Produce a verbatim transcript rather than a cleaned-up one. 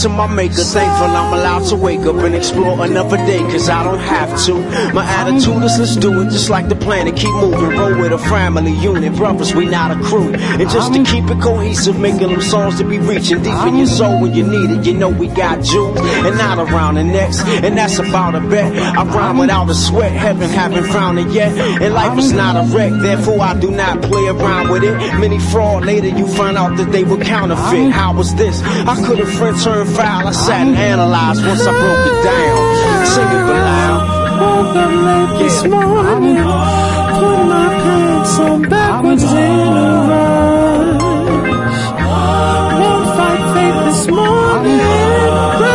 to my maker, thankful I'm allowed to wake up and explore another day, cause I don't have to. My attitude is let's do it just like the planet, keep moving, roll with a family unit, brothers, we not a crew. And just to keep it cohesive, making them songs to be reaching deep in your soul when you need it. You know we got jewels and not around the necks, and that's about a bet. I rhyme without a sweat, heaven haven't found it yet, and life is not a wreck, therefore I do not play around with it. Many fraud, later you find out that they were counterfeit. How was this? I could have friend turned foul. I sat and analyzed once I broke it down. Sing it for loud. Woke up late this morning, put my pants on backwards in a rush. Won't fight fate this morning.